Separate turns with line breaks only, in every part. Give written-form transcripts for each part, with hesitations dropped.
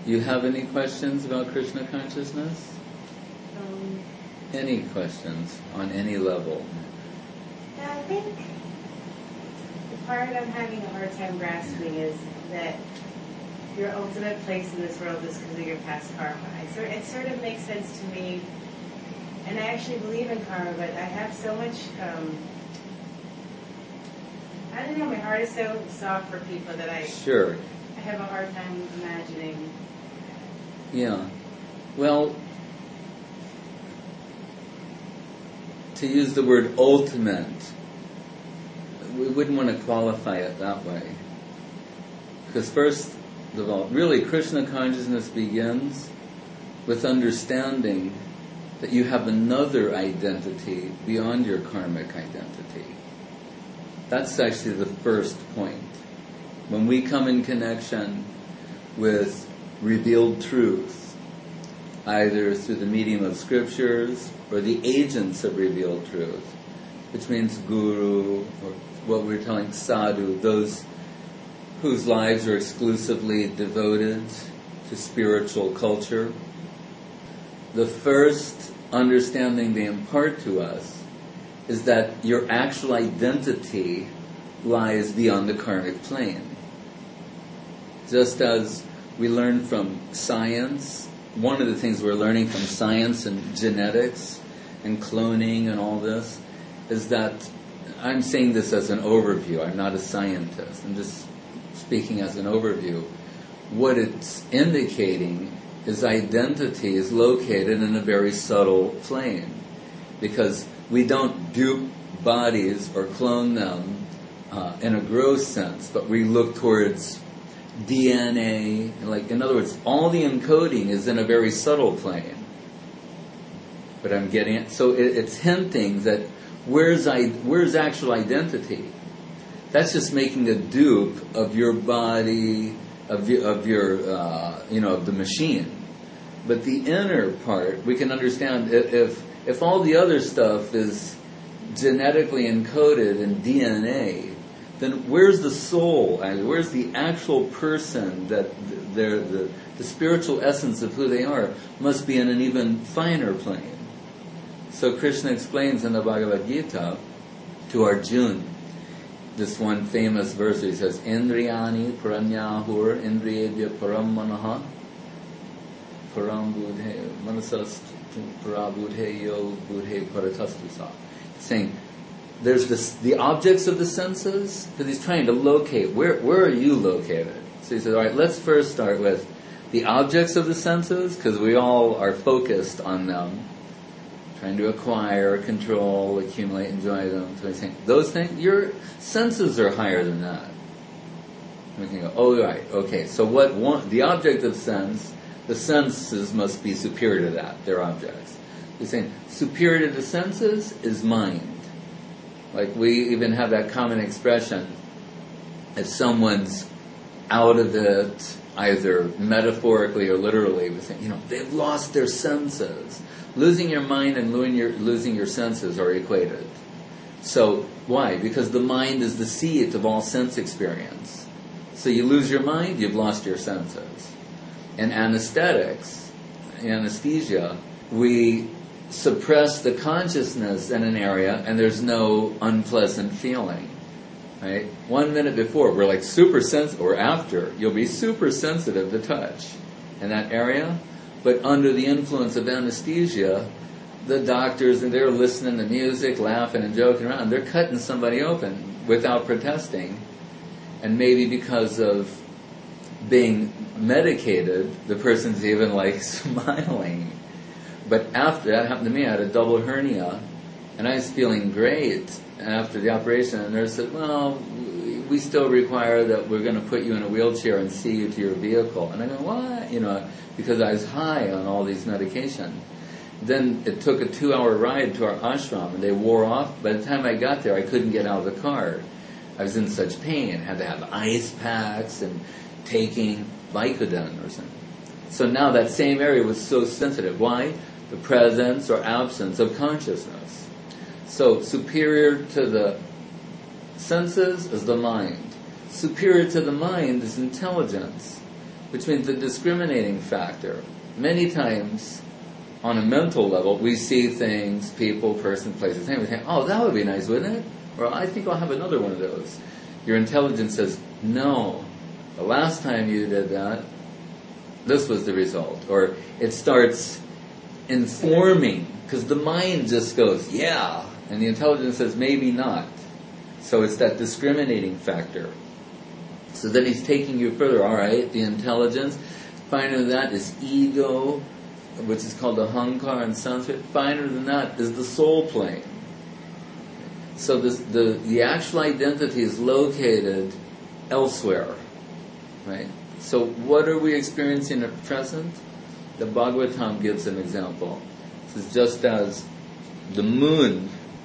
Do you have any questions about Krishna consciousness? Any questions on any level?
Yeah, I think the part I'm having a hard time grasping is that your ultimate place in this world is because of your past karma. It sort of makes sense to me, and I actually believe in karma, but I have so much, I don't know, my heart is so soft for people that I have a hard time imagining.
Yeah. Well, to use the word ultimate, we wouldn't want to qualify it that way. Because first of all, really Krishna consciousness begins with understanding that you have another identity beyond your karmic identity. That's actually the first point. When we come in connection with revealed truth, either through the medium of scriptures or the agents of revealed truth, which means guru, or what we're telling sadhu, those whose lives are exclusively devoted to spiritual culture. The first understanding they impart to us is that your actual identity lies beyond the karmic plane. Just as we learn from science, one of the things we're learning from science and genetics and cloning and all this is that, I'm saying this as an overview, I'm not a scientist, I'm just speaking as an overview. What it's indicating is identity is located in a very subtle plane, because we don't dupe bodies or clone them in a gross sense, but we look towards DNA, like, in other words, all the encoding is in a very subtle plane. But I'm getting it. So it's hinting that where's actual identity? That's just making a dupe of your body, of the machine. But the inner part, we can understand if all the other stuff is genetically encoded in DNA, then where's the soul? Where's the actual person that the spiritual essence of who they are must be in an even finer plane. So Krishna explains in the Bhagavad Gita to Arjuna this one famous verse. He says, Indriyani paranyahur indriyebhya param manaha param budhe manasas parabudhe yo budhe paratastusa. Saying, there's the objects of the senses, because he's trying to locate, where are you located? So he says, alright, let's first start with the objects of the senses, because we all are focused on them, trying to acquire, control, accumulate, enjoy them. So he's saying, those things, your senses are higher than that. We can go, oh right, okay, so the object of sense, the senses must be superior to that, they're objects. He's saying, superior to the senses is mind. Like, we even have that common expression, if someone's out of it, either metaphorically or literally, we say, they've lost their senses. Losing your mind and losing your senses are equated. So, why? Because the mind is the seat of all sense experience. So you lose your mind, you've lost your senses. In anesthesia, we suppress the consciousness in an area and there's no unpleasant feeling. Right? 1 minute before, we're like super sensitive, or after, you'll be super sensitive to touch in that area. But under the influence of anesthesia, the doctors, and they're listening to music, laughing and joking around, they're cutting somebody open without protesting. And maybe because of being medicated, the person's even like smiling. But after that happened to me, I had a double hernia, and I was feeling great after the operation. And the nurse said, well, we still require that we're going to put you in a wheelchair and see you to your vehicle. And I go, what? Because I was high on all these medication. Then it took a 2-hour ride to our ashram, and they wore off. By the time I got there, I couldn't get out of the car. I was in such pain, had to have ice packs and taking Vicodin or something. So now that same area was so sensitive. Why? The presence or absence of consciousness. So superior to the senses is the mind. Superior to the mind is intelligence. which means the discriminating factor. Many times, on a mental level, we see things, people, person, places, things. We think, oh, that would be nice, wouldn't it? Or I think I'll have another one of those. Your intelligence says, no, the last time you did that, this was the result. Or it starts informing, because the mind just goes, yeah, and the intelligence says, maybe not. So it's that discriminating factor. So then he's taking you further. All right, the intelligence. Finer than that is ego, which is called the ahankara in Sanskrit. Finer than that is the soul plane. So the actual identity is located elsewhere, right? So what are we experiencing at present? The Bhagavatam gives an example. It says, just as the moon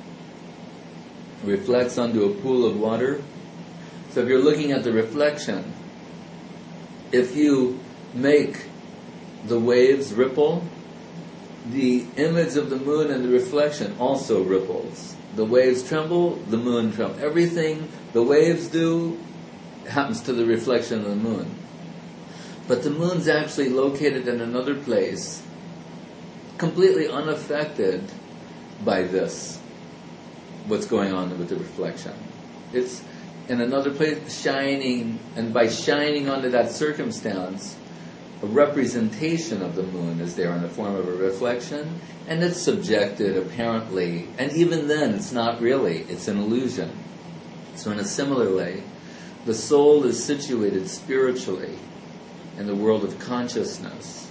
reflects onto a pool of water. So if you're looking at the reflection, if you make the waves ripple, the image of the moon and the reflection also ripples. The waves tremble, the moon trembles. Everything the waves do happens to the reflection of the moon. But the moon's actually located in another place, completely unaffected by this, what's going on with the reflection. It's in another place shining, and by shining onto that circumstance, a representation of the moon is there in the form of a reflection, and it's subjected apparently, and even then it's not really, it's an illusion. So in a similar way, the soul is situated spiritually in the world of consciousness,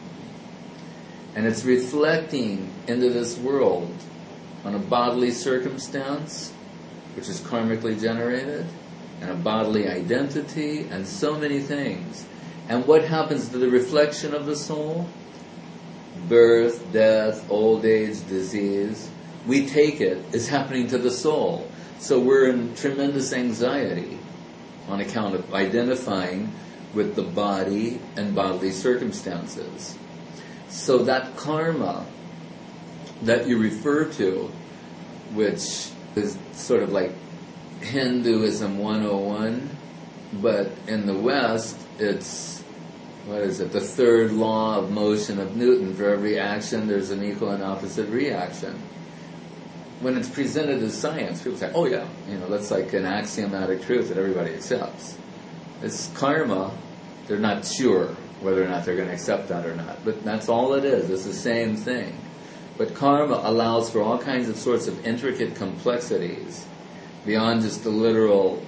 and it's reflecting into this world on a bodily circumstance, which is karmically generated, and a bodily identity, and so many things. And what happens to the reflection of the soul? Birth, death, old age, disease. We take it as happening to the soul. So we're in tremendous anxiety on account of identifying with the body and bodily circumstances. So that karma that you refer to, which is sort of like Hinduism 101, but in the West, it's, the third law of motion of Newton. For every action, there's an equal and opposite reaction. When it's presented as science, people say, oh yeah, that's like an axiomatic truth that everybody accepts. It's karma. They're not sure whether or not they're going to accept that or not. But that's all it is. It's the same thing. But karma allows for all kinds of sorts of intricate complexities beyond just the literal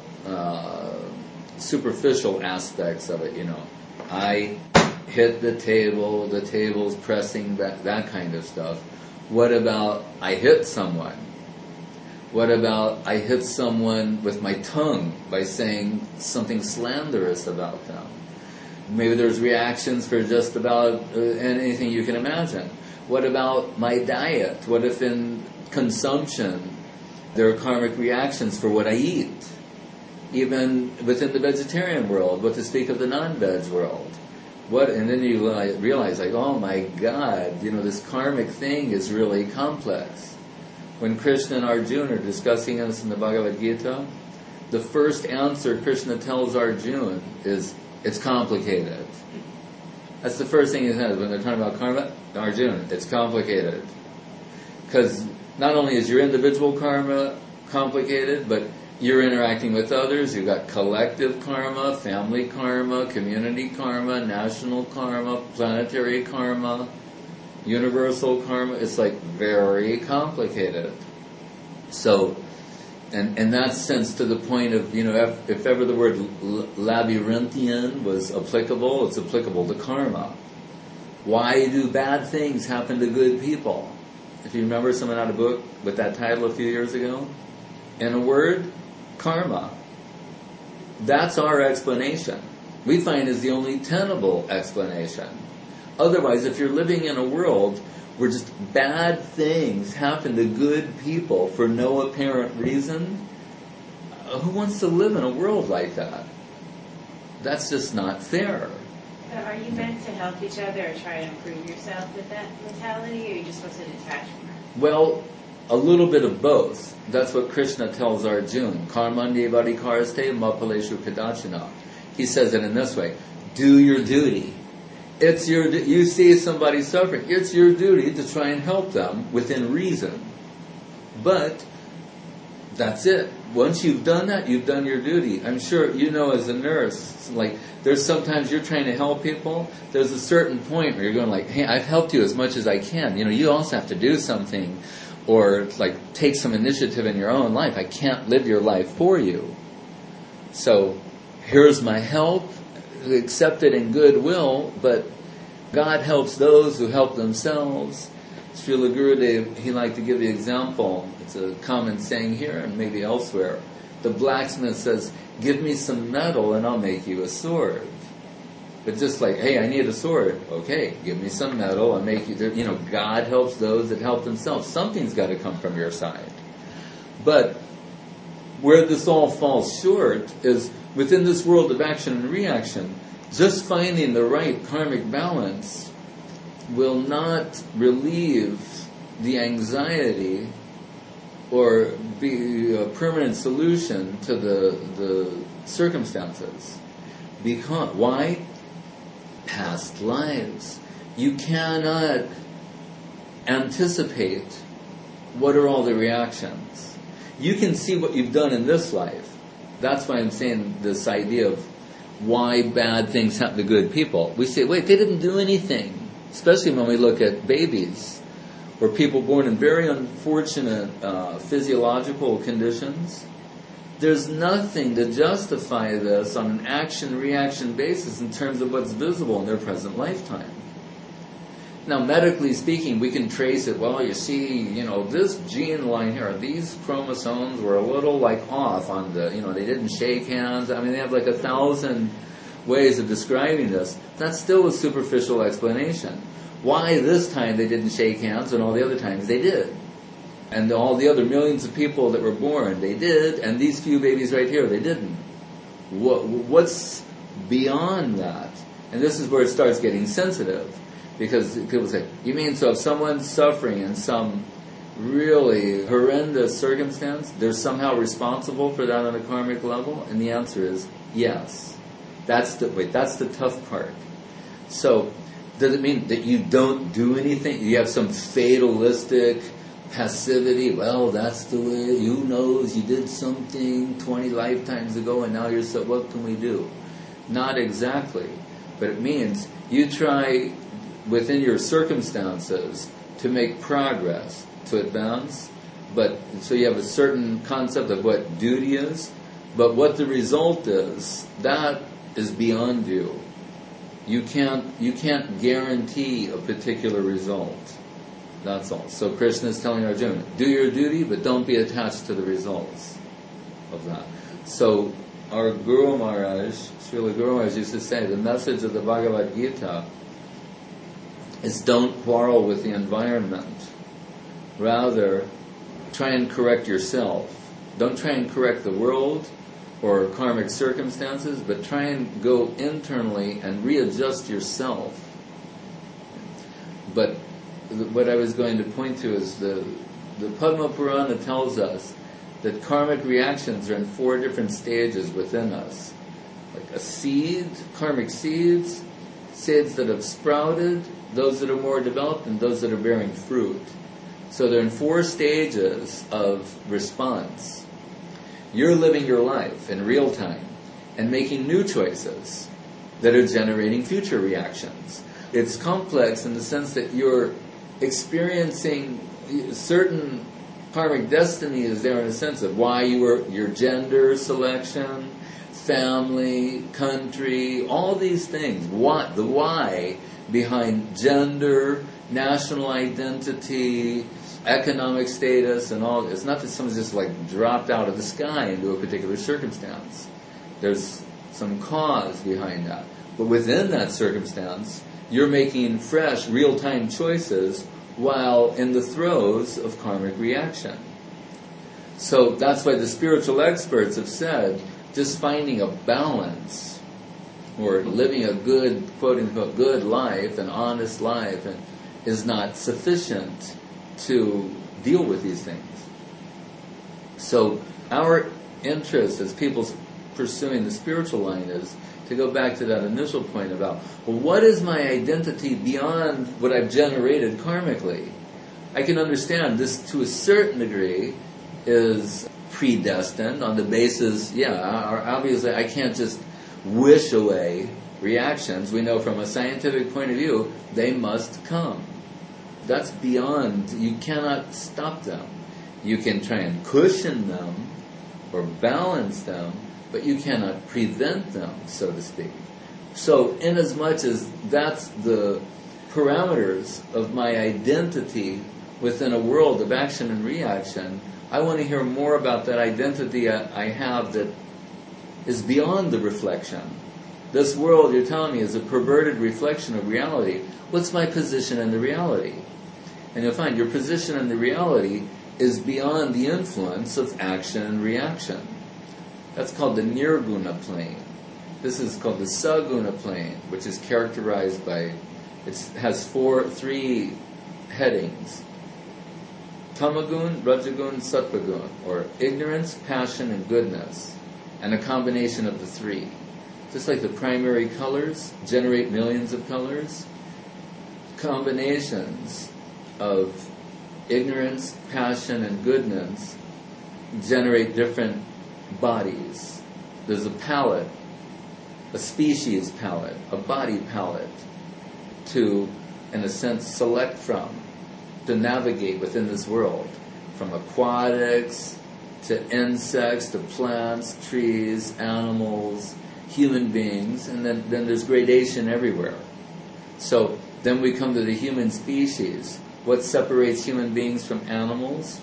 superficial aspects of it. I hit the table's pressing back, that kind of stuff. What about I hit someone? What about I hit someone with my tongue by saying something slanderous about them? Maybe there's reactions for just about anything you can imagine. What about my diet? What if in consumption there are karmic reactions for what I eat? Even within the vegetarian world, what to speak of the non-veg world. And then you realize, like, oh my God, this karmic thing is really complex. When Krishna and Arjuna are discussing this in the Bhagavad Gita, the first answer Krishna tells Arjuna is, it's complicated. That's the first thing he says when they're talking about karma. Arjuna, it's complicated. Because not only is your individual karma complicated, but you're interacting with others. You've got collective karma, family karma, community karma, national karma, planetary karma, universal karma. It's like very complicated. So, and in that sense, to the point of, if ever the word labyrinthian was applicable, it's applicable to karma. Why do bad things happen to good people? If you remember, someone had a book with that title a few years ago. In a word, karma. That's our explanation. We find is the only tenable explanation. Otherwise, if you're living in a world where just bad things happen to good people for no apparent reason, who wants to live in a world like that? That's just not fair.
So are you meant to help each other or try to improve yourself with that mentality, or are you just supposed to detach from it?
Well, a little bit of both. That's what Krishna tells Arjuna. Karmandi varikaraste mapaleshu kadachana. He says it in this way. do your duty. You see somebody suffering, it's your duty to try and help them within reason. But that's it. Once you've done that, you've done your duty. I'm sure you know as a nurse, like there's sometimes you're trying to help people, there's a certain point where you're going like, hey, I've helped you as much as I can. You also have to do something or like take some initiative in your own life. I can't live your life for you. So here's my help, accept it in goodwill, but God helps those who help themselves. Srila Gurudev, he liked to give the example, it's a common saying here and maybe elsewhere. The blacksmith says, give me some metal and I'll make you a sword. But just like, hey, I need a sword. Okay, give me some metal, I'll make you, God helps those that help themselves. Something's got to come from your side. But where this all falls short is within this world of action and reaction, just finding the right karmic balance will not relieve the anxiety or be a permanent solution to the circumstances. Because why? Past lives. You cannot anticipate what are all the reactions. You can see what you've done in this life. That's why I'm saying this idea of why bad things happen to good people. We say, wait, they didn't do anything. Especially when we look at babies or people born in very unfortunate physiological conditions. There's nothing to justify this on an action-reaction basis in terms of what's visible in their present lifetime. Now, medically speaking, we can trace it. Well, you see, this gene line here, these chromosomes were a little off on the, they didn't shake hands. I mean, they have 1,000 ways of describing this. That's still a superficial explanation. Why this time they didn't shake hands and all the other times they did? And all the other millions of people that were born, they did, and these few babies right here, they didn't. What's beyond that? And this is where it starts getting sensitive. Because people say, you mean so if someone's suffering in some really horrendous circumstance, they're somehow responsible for that on a karmic level? And the answer is yes. That's the tough part. So, does it mean that you don't do anything? You have some fatalistic passivity? Well, that's the way, who knows, you did something 20 lifetimes ago and now you're so, what can we do? Not exactly. But it means you try within your circumstances to make progress, to advance, but so you have a certain concept of what duty is, but what the result is, that is beyond you. You can't guarantee a particular result. That's all. So Krishna is telling Arjuna, do your duty, but don't be attached to the results of that. So our Guru Maharaj, Srila Guru Maharaj used to say, the message of the Bhagavad Gita is don't quarrel with the environment. Rather, try and correct yourself. Don't try and correct the world or karmic circumstances, but try and go internally and readjust yourself. But what I was going to point to is the Padma Purana tells us that karmic reactions are in 4 different stages within us. Like a seed, karmic seeds that have sprouted, those that are more developed, and those that are bearing fruit. So they're in 4 stages of response. You're living your life in real time and making new choices that are generating future reactions. It's complex in the sense that you're experiencing certain karmic destiny is there in a sense of why your gender selection, family, country, all these things. The why behind gender, national identity, economic status, and all. It's not that someone's just dropped out of the sky into a particular circumstance. There's some cause behind that. But within that circumstance, you're making fresh, real-time choices while in the throes of karmic reaction. So that's why the spiritual experts have said just finding a balance or living a good, quote-unquote, good life, an honest life, is not sufficient to deal with these things. So our interest as people pursuing the spiritual line is to go back to that initial point about, well, what is my identity beyond what I've generated karmically? I can understand this to a certain degree is predestined on the basis, obviously I can't just wish away reactions. We know from a scientific point of view, they must come. That's beyond, you cannot stop them. You can try and cushion them or balance them, but you cannot prevent them, so to speak. So, inasmuch as that's the parameters of my identity within a world of action and reaction, I want to hear more about that identity I have that is beyond the reflection. This world, you're telling me, is a perverted reflection of reality. What's my position in the reality? And you'll find your position in the reality is beyond the influence of action and reaction. That's called the nirguna plane. This is called the saguna plane, which is characterized by, it has three headings. Tamagun, Rajagun, Sattvagun, or ignorance, passion, and goodness, and a combination of the three. Just like the primary colors generate millions of colors, combinations of ignorance, passion, and goodness generate different bodies. There's a palette, a species palette, a body palette to, in a sense, select from, to navigate within this world, from aquatics to insects to plants, trees, animals, human beings, and then there's gradation everywhere. So then we come to the human species. What separates human beings from animals?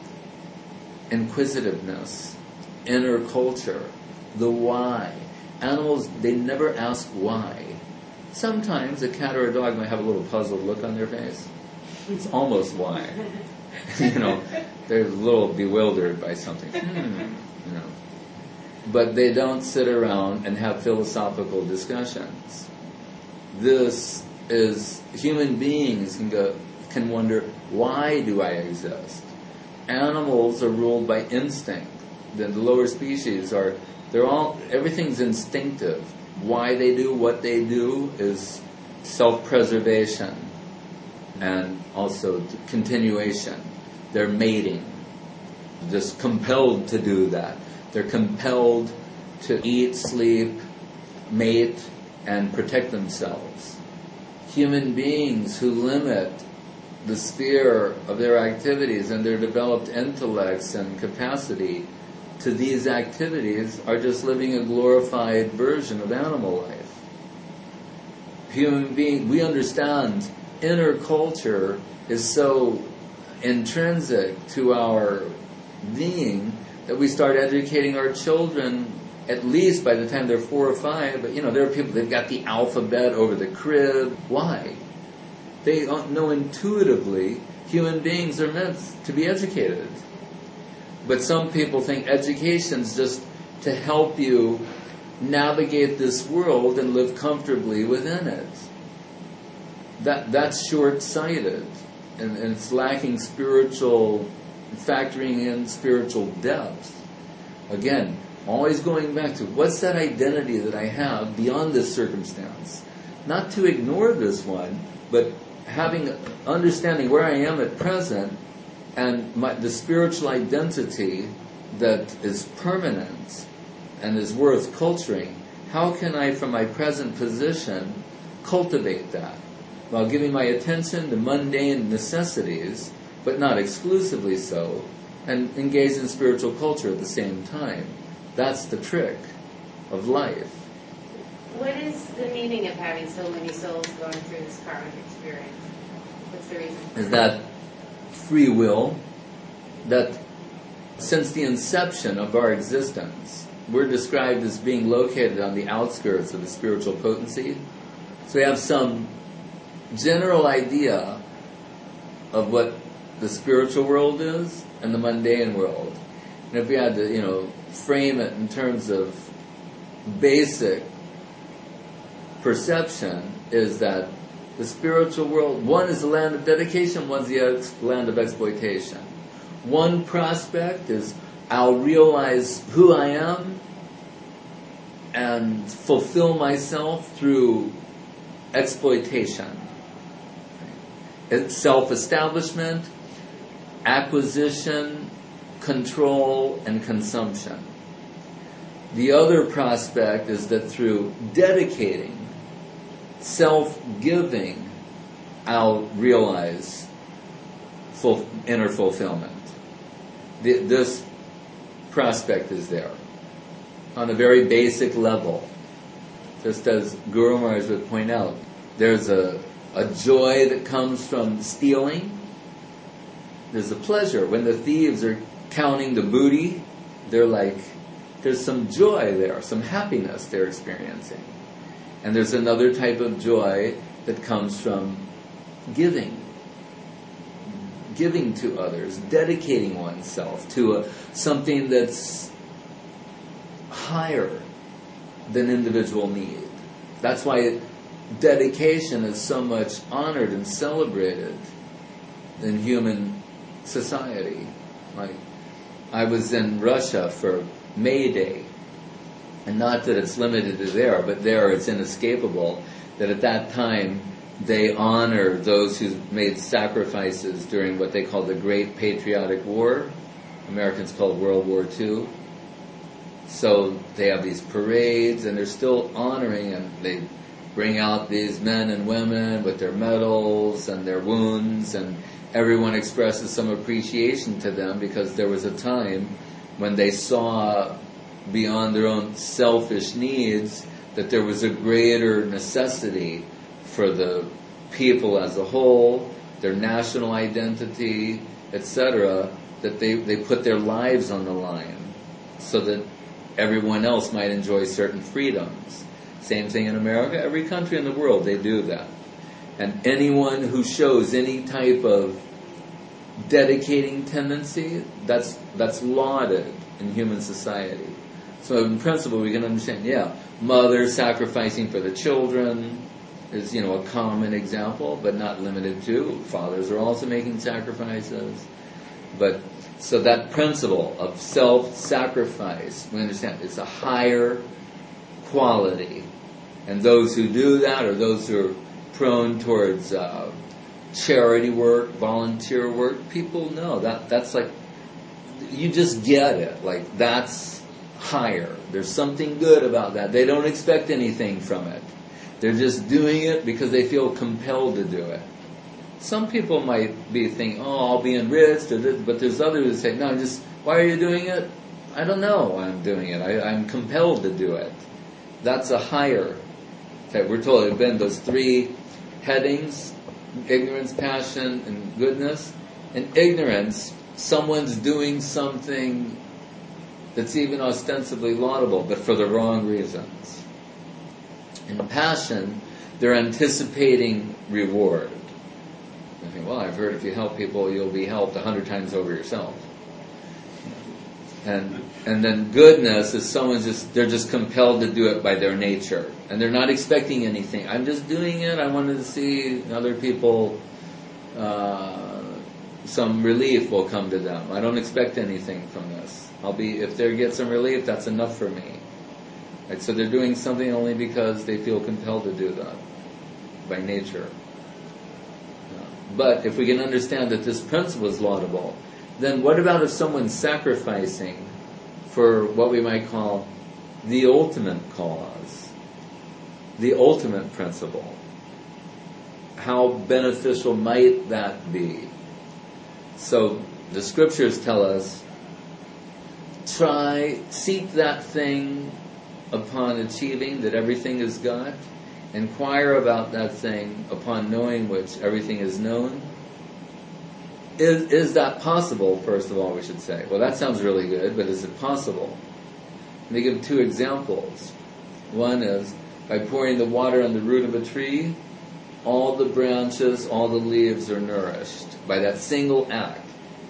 Inquisitiveness, inner culture, the why. Animals, they never ask why. Sometimes a cat or a dog might have a little puzzled look on their face. It's almost why. They're a little bewildered by something. But they don't sit around and have philosophical discussions. This is, human beings can wonder, why do I exist? Animals are ruled by instinct. The lower species everything's instinctive. Why they do what they do is self-preservation and also continuation. They're mating. Just compelled to do that. They're compelled to eat, sleep, mate, and protect themselves. Human beings who limit the sphere of their activities and their developed intellects and capacity to these activities are just living a glorified version of animal life. Human being, we understand inner culture is so intrinsic to our being that we start educating our children at least by the time they're 4 or 5. But there are people, they've got the alphabet over the crib. Why? They know intuitively human beings are meant to be educated. But some people think education's just to help you navigate this world and live comfortably within it. That's short-sighted, and it's lacking factoring in spiritual depth. Again, always going back to, what's that identity that I have beyond this circumstance? Not to ignore this one, but understanding where I am at present and the spiritual identity that is permanent and is worth culturing. How can I, from my present position, cultivate that? While giving my attention to mundane necessities, but not exclusively so, and engage in spiritual culture at the same time. That's the trick of life.
What is the meaning of having so many souls going through this karmic experience? What's the reason?
Is that free will, that since the inception of our existence, we're described as being located on the outskirts of the spiritual potency. So we have some general idea of what the spiritual world is and the mundane world. And if we had to, frame it in terms of basic perception, is that the spiritual world, one is the land of dedication, one's the land of exploitation. One prospect is, I'll realize who I am and fulfill myself through exploitation. It's self-establishment, acquisition, control, and consumption. The other prospect is that through dedicating, self-giving, I'll realize inner fulfillment. This prospect is there on a very basic level. Just as Guru Maharaj would point out, there's a joy that comes from stealing. There's a pleasure. When the thieves are counting the booty, there's some joy there, some happiness they're experiencing. And there's another type of joy that comes from giving to others, dedicating oneself to something that's higher than individual need. That's why dedication is so much honored and celebrated in human society. Like, I was in Russia for May Day, and not that it's limited to there, but there it's inescapable that at that time they honor those who made sacrifices during what they call the Great Patriotic War. Americans called World War II. So they have these parades, and they're still honoring, and they bring out these men and women with their medals and their wounds, and everyone expresses some appreciation to them because there was a time when they saw beyond their own selfish needs that there was a greater necessity for the people as a whole, their national identity, etc., that they put their lives on the line so that everyone else might enjoy certain freedoms. Same thing in America. Every country in the world, they do that. And anyone who shows any type of dedicating tendency, that's lauded in human society. So in principle, we can understand, mothers sacrificing for the children is, a common example, but not limited to. Fathers are also making sacrifices. But so that principle of self-sacrifice, we understand, it's a higher quality. And those who do that, or those who are prone towards charity work, volunteer work, people know that's like, you just get it. Like, that's higher. There's something good about that. They don't expect anything from it. They're just doing it because they feel compelled to do it. Some people might be thinking, I'll be enriched, but there's others who say, no, why are you doing it? I don't know why I'm doing it. I'm compelled to do it. That's a higher. Okay, we're told there have been those three headings: ignorance, passion, and goodness. In ignorance, someone's doing something that's even ostensibly laudable, but for the wrong reasons. In passion, they're anticipating reward. I think, I've heard if you help people, you'll be helped 100 times over yourself. And then goodness is they're just compelled to do it by their nature. And they're not expecting anything. I'm just doing it. I wanted to see other people, some relief will come to them. I don't expect anything from this. If they get some relief, that's enough for me. Right? So they're doing something only because they feel compelled to do that by nature. But if we can understand that this principle is laudable, then what about if someone's sacrificing for what we might call the ultimate cause, the ultimate principle? How beneficial might that be? So the scriptures tell us, seek that thing upon achieving that everything is got. Inquire about that thing upon knowing which everything is known. Is that possible, first of all, we should say? Well, that sounds really good, but is it possible? They give two examples. One is, by pouring the water on the root of a tree, all the branches, all the leaves are nourished by that single act.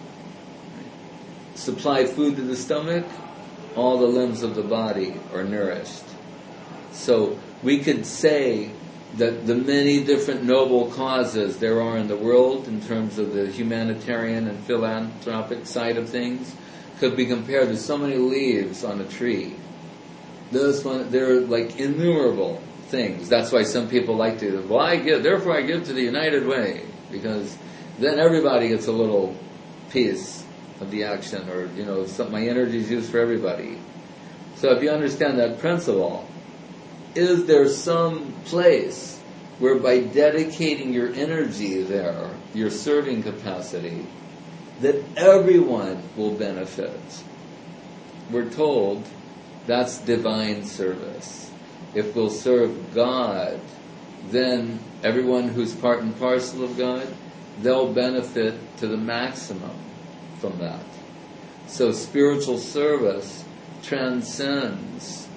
Supply food to the stomach, all the limbs of the body are nourished. So we could say that the many different noble causes there are in the world in terms of the humanitarian and philanthropic side of things could be compared to so many leaves on a tree. This one, they're like innumerable things. That's why some people like to, well, I give, therefore I give to the United Way, because then everybody gets a little piece of the action, or, my energy is used for everybody. So if you understand that principle, is there some place where by dedicating your energy there, your serving capacity, that everyone will benefit? We're told that's divine service. If we'll serve God, then everyone who's part and parcel of God, they'll benefit to the maximum from that. So spiritual service transcends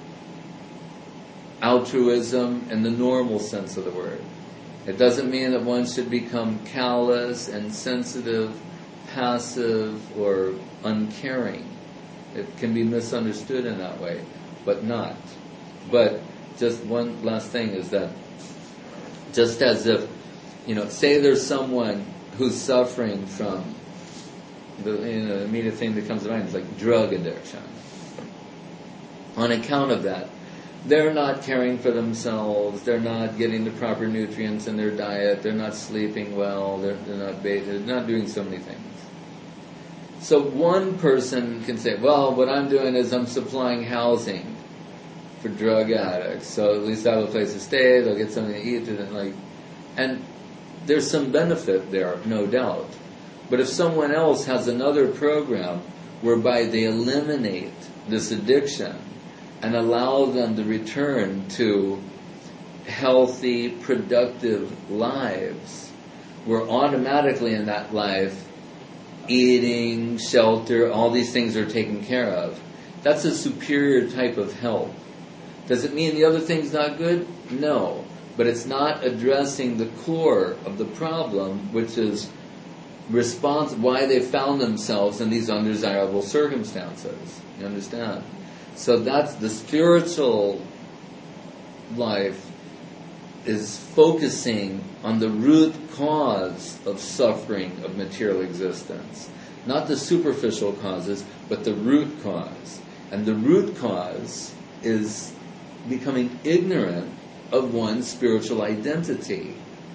altruism in the normal sense of the word. It doesn't mean that one should become callous, insensitive, passive, or uncaring. It can be misunderstood in that way, but not. But just one last thing is that, just as if, say there's someone who's suffering from, the immediate thing that comes to mind is like drug addiction. On account of that, they're not caring for themselves, they're not getting the proper nutrients in their diet, they're not sleeping well, they're not doing so many things. So one person can say, well, what I'm doing is I'm supplying housing for drug addicts, so at least I have a place to stay, they'll get something to eat, and there's some benefit there, no doubt. But if someone else has another program whereby they eliminate this addiction and allow them to return to healthy, productive lives, where automatically in that life, eating, shelter, all these things are taken care of, that's a superior type of help. Does it mean the other thing's not good? No. But it's not addressing the core of the problem, which is why they found themselves in these undesirable circumstances. You understand? So that's the spiritual life is focusing on the root cause of suffering of material existence. Not the superficial causes, but the root cause. And the root cause is becoming ignorant of one's spiritual identity,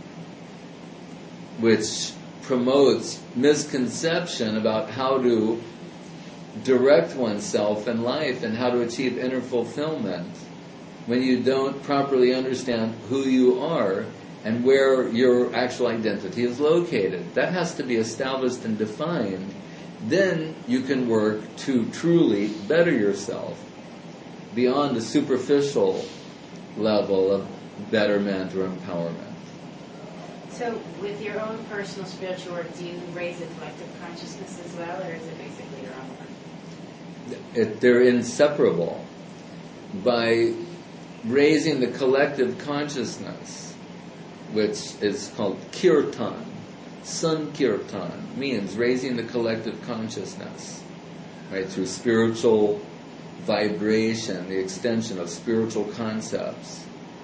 which promotes misconception about how to direct oneself in life and how to achieve inner fulfillment when you don't properly understand who you are and where your actual identity is located. That has to be established and defined. Then you can work to truly better yourself beyond the superficial level of betterment or empowerment.
So with your own personal spiritual work, do you raise a collective consciousness as well, or is it basically your own work?
They're inseparable. By raising the collective consciousness, which is called kirtan, sankirtan, means raising the collective consciousness, right, through spiritual vibration, the extension of spiritual concepts.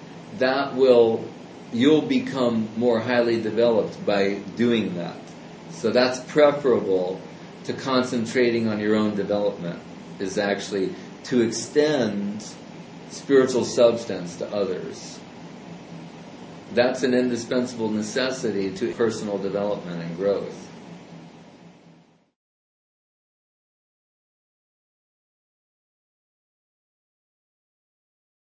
You'll become more highly developed by doing that. So that's preferable to concentrating on your own development, is actually to extend spiritual substance to others. That's an indispensable necessity to personal development and growth.